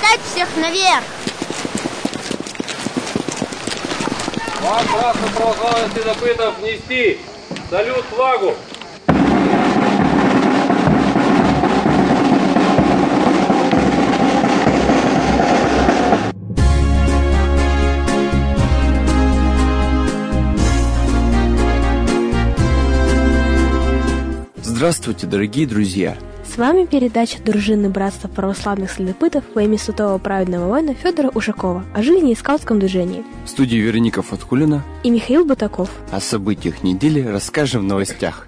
Поднять всех наверх! Вам, братство православных следопытов, нести салют флагу! Здравствуйте, дорогие друзья! С вами передача дружины Братства православных следопытов во имя святого праведного воина Федора Ушакова о жизни и скаутском движении. В студии Вероника Фаткулина И Михаил Бутаков. О событиях недели расскажем в новостях.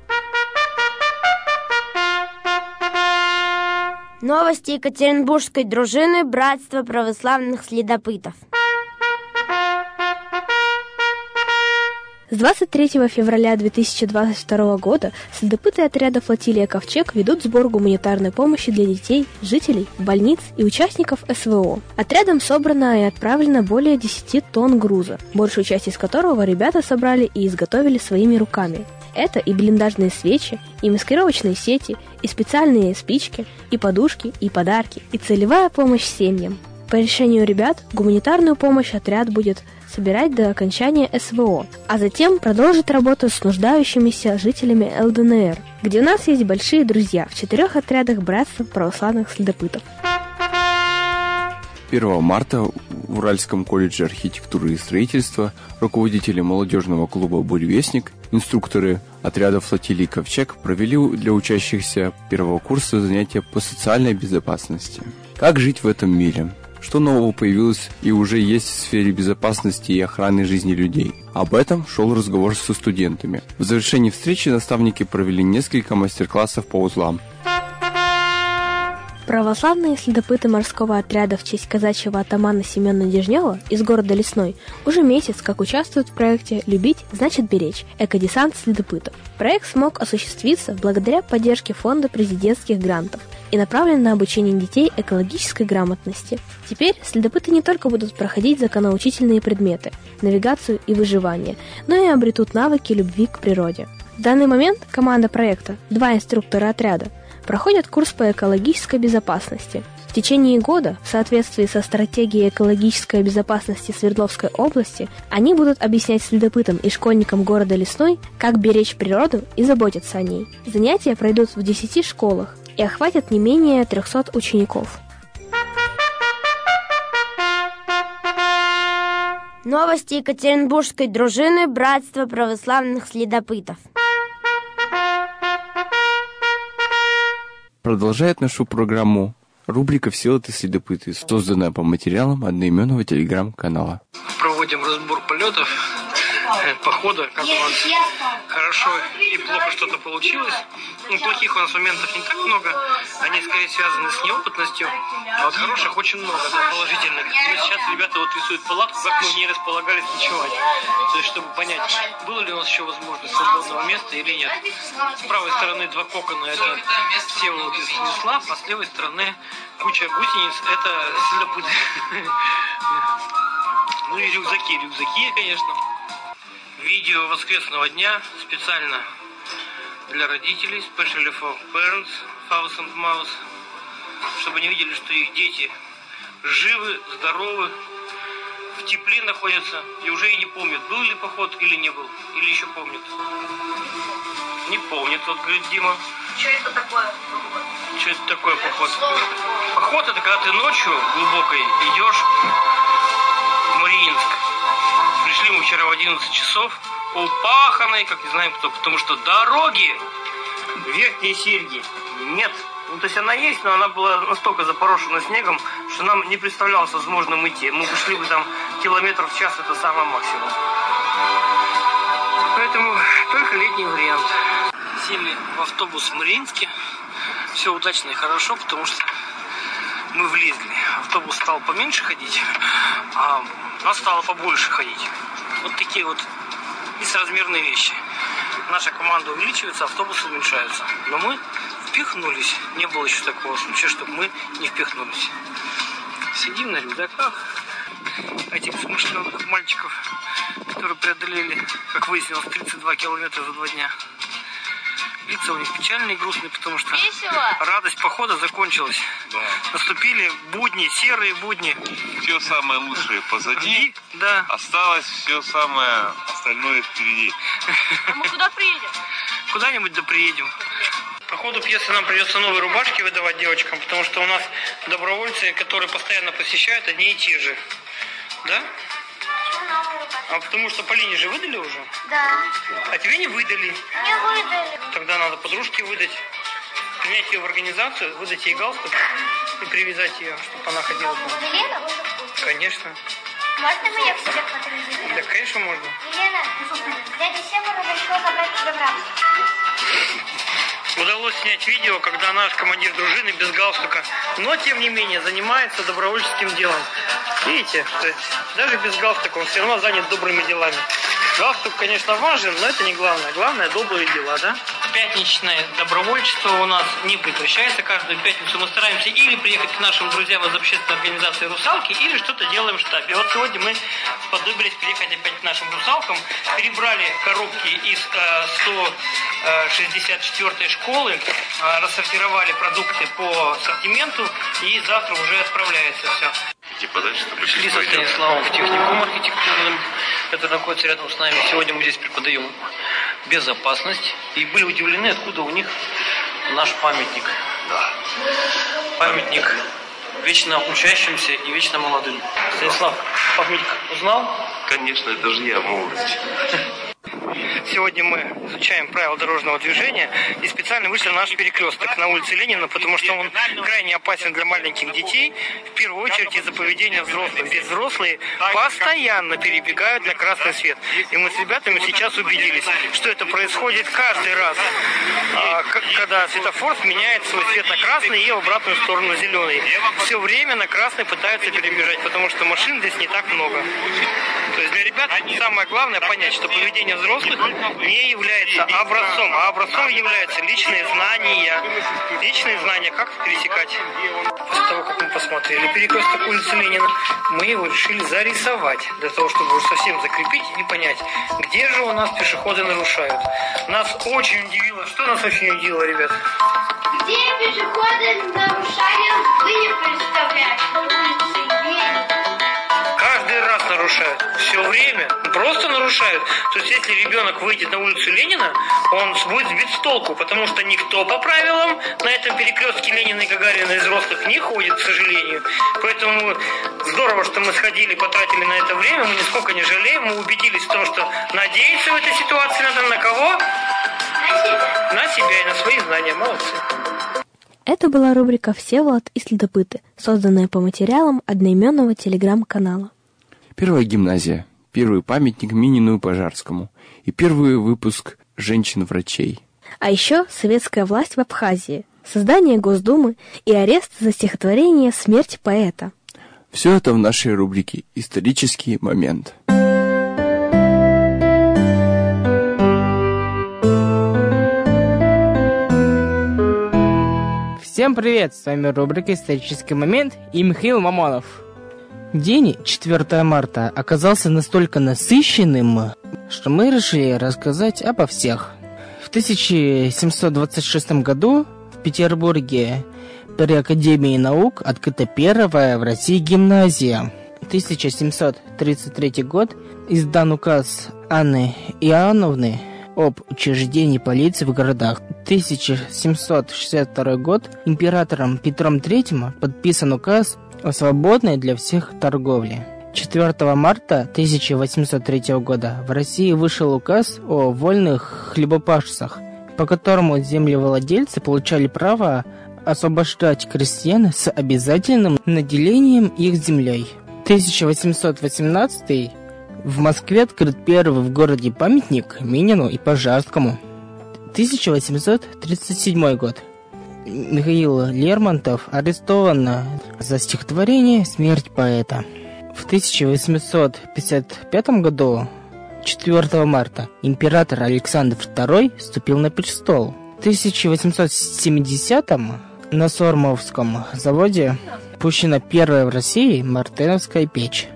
Новости Екатеринбургской дружины Братства православных следопытов. С 23 февраля 2022 года следопыты отряда флотилия «Ковчег» ведут сбор гуманитарной помощи для детей, жителей, больниц и участников СВО. Отрядом собрано и отправлено более 10 тонн груза, большую часть из которого ребята собрали и изготовили своими руками. Это и блиндажные свечи, и маскировочные сети, и специальные спички, и подушки, и подарки, и целевая помощь семьям. По решению ребят, гуманитарную помощь отряд будет собирать до окончания СВО, а затем продолжит работу с нуждающимися жителями ЛДНР, где у нас есть большие друзья в 4 отрядах Братства православных следопытов. 1 марта в Уральском колледже архитектуры и строительства руководители молодежного клуба «Буревестник», инструкторы отряда флотилии «Ковчег» провели для учащихся первого курса занятия по социальной безопасности. Как жить в этом мире? Что нового появилось и уже есть в сфере безопасности и охраны жизни людей? Об этом шел разговор со студентами. В завершении встречи наставники провели несколько мастер-классов по узлам. Православные следопыты морского отряда в честь казачьего атамана Семена Дежнева из города Лесной уже месяц как участвуют в проекте «Любить значит беречь. Экодесант следопытов». Проект смог осуществиться благодаря поддержке фонда президентских грантов и направлен на обучение детей экологической грамотности. Теперь следопыты не только будут проходить законоучительные предметы, навигацию и выживание, но и обретут навыки любви к природе. В данный момент команда проекта, 2 инструктора отряда, проходят курс по экологической безопасности. В течение года, в соответствии со стратегией экологической безопасности Свердловской области, они будут объяснять следопытам и школьникам города Лесной, как беречь природу и заботиться о ней. Занятия пройдут в 10 школах и охватят не менее 300 учеников. Новости Екатеринбургской дружины Братства православных следопытов. Продолжает нашу программу рубрика «Всеволод и следопыты», созданная по материалам одноименного телеграм-канала. Проводим разбор полетов, похода, как у нас хорошо и плохо что-то получилось. Плохих у нас моментов не так много, они скорее связаны с неопытностью, а вот хороших очень много, да, положительных. И сейчас ребята вот рисуют палатку, как мы в ней располагались ночевать. То есть, чтобы понять, было ли у нас еще возможность свободного места или нет. С правой стороны 2 кокона, это Всеволод и Станислав, а с левой стороны куча гусениц, это следопыты. Ну и рюкзаки, конечно. Видео воскресного дня специально для родителей, especially for parents, Faust and Mouse, чтобы они видели, что их дети живы, здоровы, в тепле находятся и уже и не помнят, был ли поход или не был, или еще помнят. Не помнит, вот говорит Дима. Что это такое? Что это такое поход? Поход — это когда ты ночью глубокой идешь в Мариинск. Пришли мы вчера в 11 часов, полпаханой, как не знаем кто, потому что дороги Верхней Серги нет. Ну, то есть она есть, но она была настолько запорошена снегом, что нам не представлялось возможным идти. Мы пошли бы там километров в час, это самый максимум. Поэтому только летний вариант. Сели в автобус в Мариинске. Все удачно и хорошо, потому что мы влезли. Автобус стал поменьше ходить, а нас стало побольше ходить. Вот такие вот несоразмерные вещи. Наша команда увеличивается, автобусы уменьшаются. Но мы впихнулись. Не было еще такого случая, чтобы мы не впихнулись. Сидим на рюкзаках этих смышленых мальчиков, которые преодолели, как выяснилось, 32 километра за 2 дня. лица у них печальные и грустные, потому что радость похода закончилась. Да. Наступили будни, серые будни. Все самое лучшее позади, да. Осталось все самое остальное впереди. А мы куда приедем? Куда-нибудь да приедем. По ходу пьесы нам придется новые рубашки выдавать девочкам, потому что у нас добровольцы, которые постоянно посещают, одни и те же. Да? А потому что Полине же выдали уже? Да. А тебе не выдали? Не выдали. Тогда надо подружке выдать, принять ее в организацию, выдать ей галстук и привязать ее, чтобы она ходила. Елена? Конечно. Можно мне к себе подвезти? Да, конечно, можно. Елена, дядя Сева разрешил забрать тебя в рабство. Удалось снять видео, когда наш командир дружины без галстука, но тем не менее занимается добровольческим делом. Видите, то есть даже без галстука он все равно занят добрыми делами. Галстук, конечно, важен, но это не главное. Главное – добрые дела, да? Пятничное добровольчество у нас не прекращается. Каждую пятницу мы стараемся или приехать к нашим друзьям из общественной организации «Русалки», или что-то делаем в штабе. Вот сегодня мы сподобились приехать опять к нашим «Русалкам», перебрали коробки из 164-й школы, рассортировали продукты по ассортименту, и завтра уже отправляется все. Пришли со Станиславом в техникум архитектурным. Это находится рядом с нами. Сегодня мы здесь преподаем безопасность. И были удивлены, откуда у них наш памятник. Да. Памятник вечно учащимся и вечно молодым. Станислав, памятник узнал? Конечно, это же я, молодость. Сегодня мы изучаем правила дорожного движения и специально вышли на наш перекресток на улице Ленина, потому что он крайне опасен для маленьких детей, в первую очередь из-за поведения взрослых. Здесь взрослые постоянно перебегают на красный свет. И мы с ребятами сейчас убедились, что это происходит каждый раз, когда светофор меняет свой цвет на красный и в обратную сторону зеленый. Все время на красный пытаются перебежать, потому что машин здесь не так много. То есть для ребят самое главное понять, что поведение взрослых не является образцом, а образцом являются личные знания. Личные знания, как пересекать. После того, как мы посмотрели перекресток улицы Ленина, мы его решили зарисовать, для того, чтобы уже совсем закрепить и понять, где же у нас пешеходы нарушают. Нас очень удивило, что нас очень удивило, ребят? Где пешеходы нарушают, вы не представляете. Каждый раз нарушают. Все время. Просто нарушают. То есть, если ребенок выйдет на улицу Ленина, он будет сбит с толку, потому что никто по правилам на этом перекрестке Ленина и Гагарина из взрослых не ходит, к сожалению. Поэтому здорово, что мы сходили, потратили на это время, мы нисколько не жалеем, мы убедились в том, что надеяться в этой ситуации надо на кого? На себя и на свои знания. Молодцы. Это была рубрика «Всеволод и следопыты», созданная по материалам одноименного телеграм-канала. Первая гимназия, первый памятник Минину и Пожарскому и первый выпуск «Женщин-врачей». А еще советская власть в Абхазии, создание Госдумы и арест за стихотворение «Смерть поэта». Все это в нашей рубрике «Исторический момент». Всем привет! С вами рубрика «Исторический момент» и Михаил Мамонов. День 4 марта оказался настолько насыщенным, что мы решили рассказать обо всех. В 1726 году в Петербурге при Академии наук открыта первая в России гимназия. 1733 год издан указ Анны Иоанновны об учреждении полиции в городах. 1762 год императором Петром III подписан указ о свободной для всех торговле. 4 марта 1803 года в России вышел указ о вольных хлебопашцах, по которому землевладельцы получали право освобождать крестьян с обязательным наделением их землей. 1818 в Москве открыт первый в городе памятник Минину и Пожарскому. 1837 год. Михаил Лермонтов арестован за стихотворение «Смерть поэта». В 1855 году, 4 марта, император Александр II вступил на престол. В 1870-м на Сормовском заводе пущена первая в России мартеновская печь.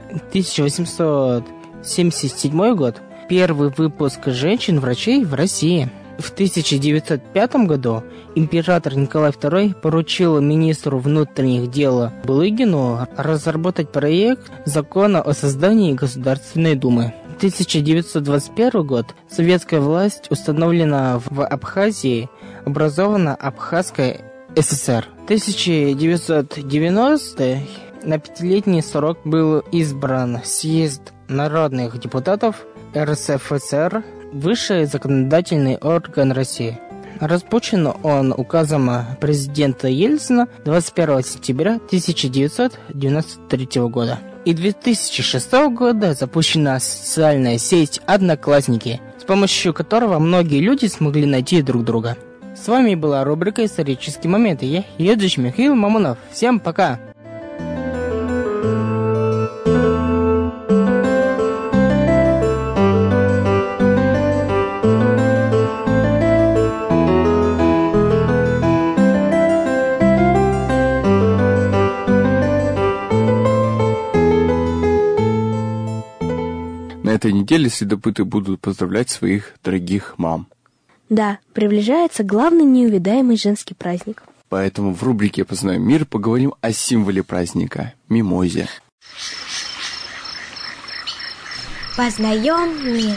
1877 год. Первый выпуск женщин-врачей в России. В 1905 году император Николай II поручил министру внутренних дел Булыгину разработать проект закона о создании Государственной Думы. В 1921 год советская власть установлена в Абхазии, образована Абхазская ССР. В 1990 на 5-летний срок был избран съезд народных депутатов РСФСР, высший законодательный орган России. Распущен он указом президента Ельцина 21 сентября 1993 года. И 2006 года запущена социальная сеть «Одноклассники», с помощью которого многие люди смогли найти друг друга. С вами была рубрика «Исторические моменты». Я Юджич Михаил Мамонов. Всем пока! На этой неделе следопыты будут поздравлять своих дорогих мам. Да, приближается главный неувидаемый женский праздник. Поэтому в рубрике «Познаем мир» поговорим о символе праздника – мимозе. Познаем мир.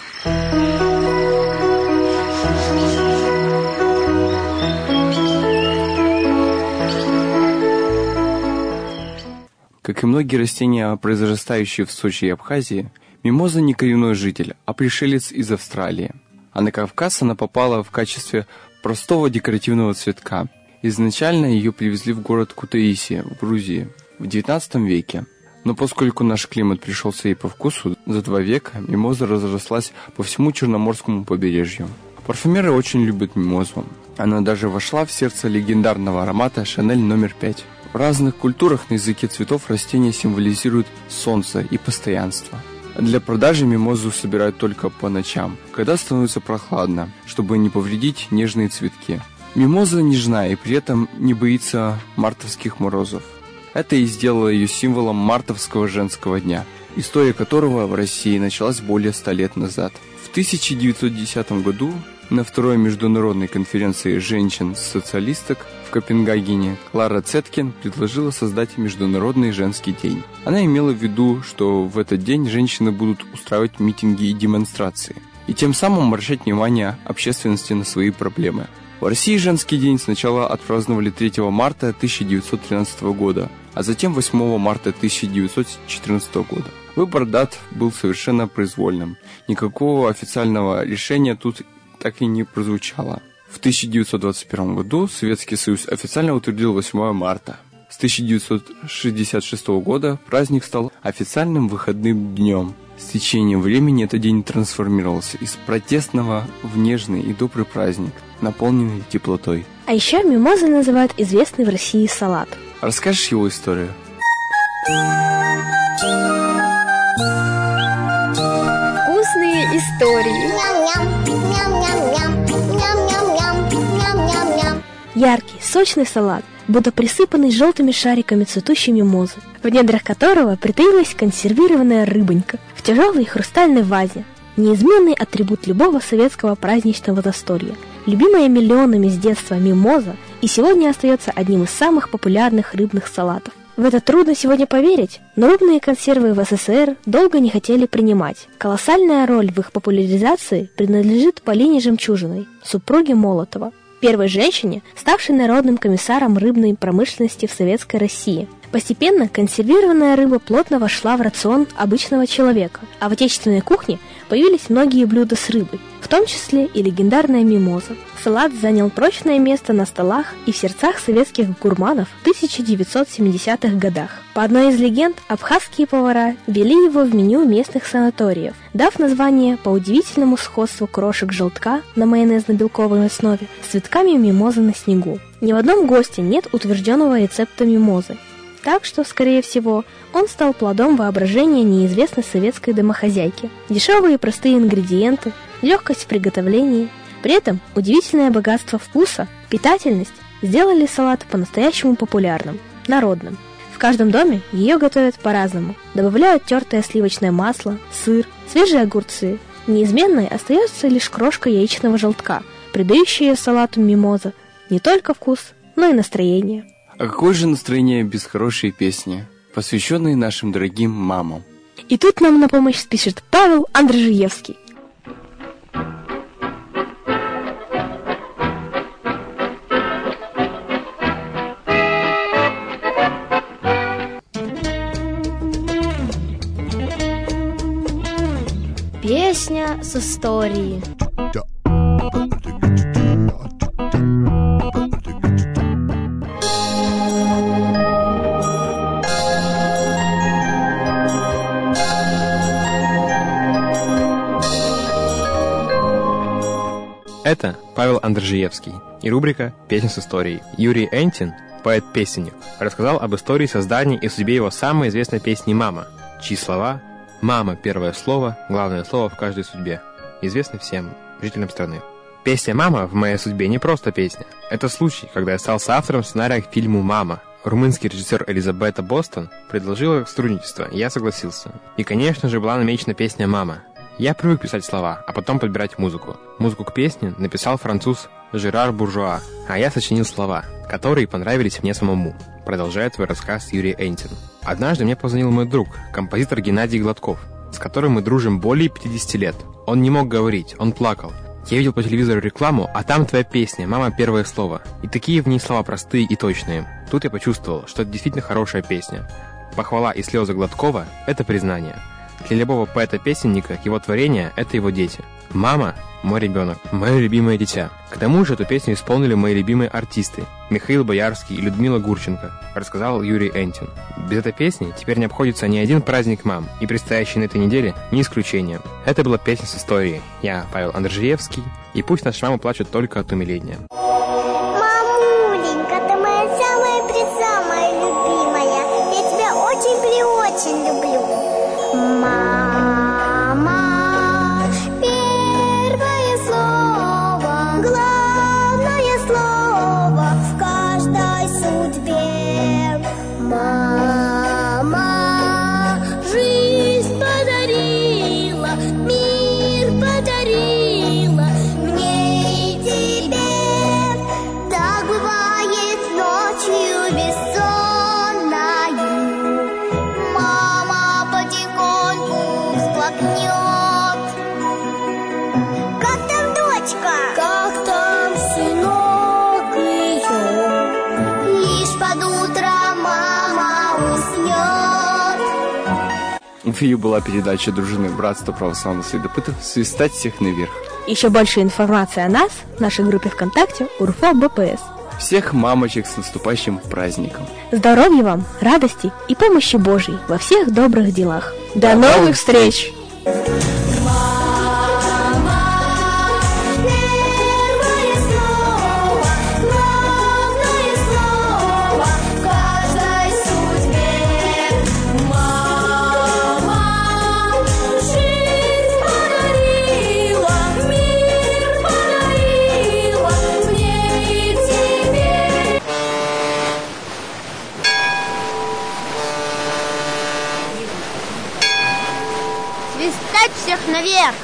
Как и многие растения, произрастающие в Сочи и Абхазии, мимоза не коренной житель, а пришелец из Австралии. А на Кавказ она попала в качестве простого декоративного цветка. Изначально ее привезли в город Кутаиси в Грузии в XIX веке. Но поскольку наш климат пришелся ей по вкусу, за 2 века мимоза разрослась по всему Черноморскому побережью. Парфюмеры очень любят мимозу. Она даже вошла в сердце легендарного аромата Шанель номер 5. В разных культурах на языке цветов растения символизируют солнце и постоянство. Для продажи мимозу собирают только по ночам, когда становится прохладно, чтобы не повредить нежные цветки. Мимоза нежна и при этом не боится мартовских морозов. Это и сделало ее символом мартовского женского дня, история которого в России началась более 100 лет назад. В 1910 году на второй международной конференции женщин-социалисток в Копенгагене Клара Цеткин предложила создать Международный женский день. Она имела в виду, что в этот день женщины будут устраивать митинги и демонстрации, и тем самым обращать внимание общественности на свои проблемы. В России женский день сначала отпраздновали 3 марта 1913 года, а затем 8 марта 1914 года. Выбор дат был совершенно произвольным. Никакого официального решения тут так и не прозвучало. В 1921 году Советский Союз официально утвердил 8 марта. С 1966 года праздник стал официальным выходным днем. С течением времени этот день трансформировался из протестного в нежный и добрый праздник, наполненный теплотой. А еще мимозой называют известный в России салат. Расскажешь его историю? Вкусные истории. Яркий, сочный салат, будто присыпанный желтыми шариками цветущей мимозы, в недрах которого притаилась консервированная рыбонька в тяжелой хрустальной вазе. Неизменный атрибут любого советского праздничного застолья. Любимая миллионами с детства мимоза и сегодня остается одним из самых популярных рыбных салатов. В это трудно сегодня поверить, но рыбные консервы в СССР долго не хотели принимать. Колоссальная роль в их популяризации принадлежит Полине Жемчужиной, супруге Молотова, первой женщине, ставшей народным комиссаром рыбной промышленности в Советской России. Постепенно консервированная рыба плотно вошла в рацион обычного человека, а в отечественной кухне появились многие блюда с рыбой, в том числе и легендарная мимоза. Салат занял прочное место на столах и в сердцах советских гурманов в 1970-х годах. По одной из легенд, абхазские повара ввели его в меню местных санаториев, дав название по удивительному сходству крошек желтка на майонезно-белковой основе с цветками мимозы на снегу. Ни в одном госте нет утвержденного рецепта мимозы. Так что, скорее всего, он стал плодом воображения неизвестной советской домохозяйки. Дешевые и простые ингредиенты, легкость в приготовлении, при этом удивительное богатство вкуса, питательность сделали салат по-настоящему популярным, народным. В каждом доме ее готовят по-разному. Добавляют тертое сливочное масло, сыр, свежие огурцы. Неизменной остается лишь крошка яичного желтка, придающие салату мимоза не только вкус, но и настроение. А какое же настроение без хорошей песни, посвященной нашим дорогим мамам? И тут нам на помощь спешит Павел Андржиевский. Песня с историей. Это Павел Андржиевский и рубрика «Песня с историей». Юрий Энтин, поэт-песенник, рассказал об истории создания и судьбе его самой известной песни «Мама», чьи слова «Мама» — первое слово, главное слово в каждой судьбе, известны всем жителям страны. Песня «Мама» в моей судьбе не просто песня. Это случай, когда я стал соавтором сценария к фильму «Мама». Румынский режиссер Элизабета Бостон предложила сотрудничество, и я согласился. И, конечно же, была намечена песня «Мама». Я привык писать слова, а потом подбирать музыку. Музыку к песне написал француз Жерар Буржуа, а я сочинил слова, которые понравились мне самому. Продолжает свой рассказ Юрий Энтин. Однажды мне позвонил мой друг, композитор Геннадий Гладков, с которым мы дружим более 50 лет. Он не мог говорить, он плакал. Я видел по телевизору рекламу, а там твоя песня «Мама» — первое слово. И такие в ней слова простые и точные. Тут я почувствовал, что это действительно хорошая песня. Похвала и слезы Гладкова — это признание. Для любого поэта-песенника его творение — это его дети. «Мама» — мой ребенок, мое любимое дитя. К тому же эту песню исполнили мои любимые артисты Михаил Боярский и Людмила Гурченко, рассказал Юрий Энтин. Без этой песни теперь не обходится ни один праздник мам, и предстоящий на этой неделе не исключением. Это была песня с историей. Я Павел Андржиевский, и пусть наши мамы плачут только от умиления. Мамуленька, ты моя самая-пресамая любимая. Я тебя очень-преочень люблю. Мама, первое слово, главное слово в каждой судьбе. Мама, жизнь подарила, мир подарила мне и тебе. Так бывает ночью бессонною. Мама потихоньку всплакнет. Как там дочка? Как там сынок ее? Лишь под утро мама уснет. В эфире была передача дружины Братства православных следопытов «Свистать всех наверх». Еще больше информации о нас в нашей группе ВКонтакте УРФО БПС. Всех мамочек с наступающим праздником. Здоровья вам, радости и помощи Божьей во всех добрых делах. До новых встреч! Первое слово, главное слово в каждой судьбе. Мама, жизнь подарила, мир подарила мне и тебе. Свистать всех наверх!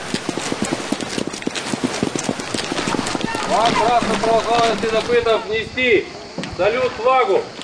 Вам, братство православных следопытов, нести салют флагу!